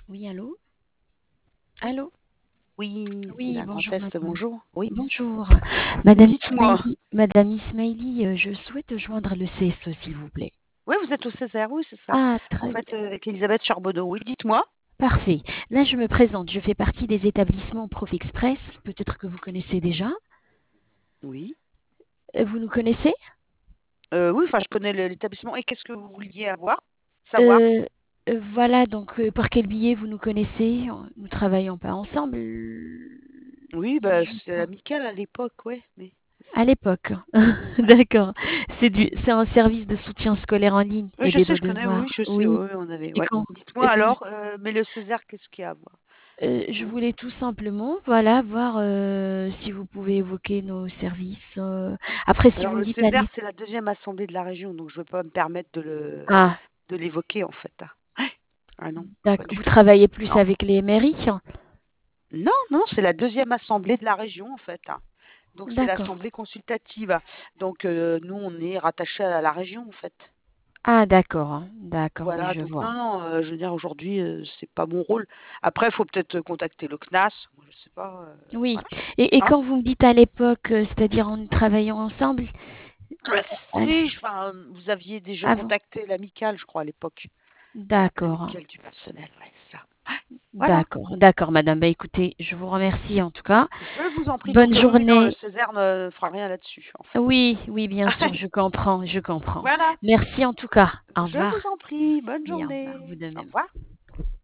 Oui, allô? Oui, Allô? oui, c'est Oui, la Grand bonjour Est, madame. bonjour. Oui, Bonjour. Madame dites-moi. Ismaili, Madame Ismaili, je souhaite joindre le CSE, s'il vous plaît. Oui, vous êtes au Césaire, oui, c'est ça. Ah, En très fait, bien. avec Elisabeth Charbonneau. Oui, dites-moi. Parfait. Là, je me présente. Je fais partie des établissements Prof Express. Peut-être que vous connaissez déjà. Oui. Vous nous connaissez? Oui, enfin, je connais l'établissement. Et qu'est-ce que vous vouliez savoir? Euh, voilà, donc par quel biais vous nous connaissez? Nous travaillons pas ensemble. Oui, bah, Je c'est pense. amical à l'époque, ouais, mais c'est À ça. l'époque. Ouais. D'accord. C'est un service de soutien scolaire en ligne, Oui, je aider sais, nos je connais, oui, devoirs. je sais, Oui. oui, on avait, Et ouais. quand Dites-moi vous, alors, mais le Césaire, qu'est-ce qu'il y a à voir? je Dites-moi. voulais tout simplement, voilà, voir si vous pouvez évoquer nos services. Après, si Alors, vous me le dites allez. Césaire, c'est la deuxième assemblée de la région, donc je ne vais pas me permettre Ah, de l'évoquer, en fait, hein. Ah non, pas d'accord. du Vous tout. travaillez plus Non. avec les mairies? Non, non, c'est la deuxième assemblée de la région, en fait, hein. Donc c'est D'accord. l'assemblée consultative. Donc nous, on est rattaché à la région, en fait. Ah, d'accord, hein. D'accord, oui, Voilà, je donc vois. non, non, je veux dire, aujourd'hui, c'est pas mon rôle. Après, il faut peut-être contacter le CNAS, moi, je sais pas, Oui. voilà, Et hein. quand vous me dites à l'époque, c'est-à-dire en travaillant ensemble, à- Oui, enfin, vous aviez déjà avant. contacté l'amicale, je crois, à l'époque. D'accord. L'amicale du personnel, ouais, c'est ça. Voilà. D'accord, d'accord, madame. Bah, écoutez, je vous remercie en tout cas. Je vous en prie, Bonne donc oui, non, le journée. Césaire ne fera rien là-dessus, en fait. Oui, oui, bien sûr, je comprends, je comprends. Voilà, Merci en tout cas. Au je vous revoir. en prie, bonne Oui, au revoir, vous journée. de Au même. revoir.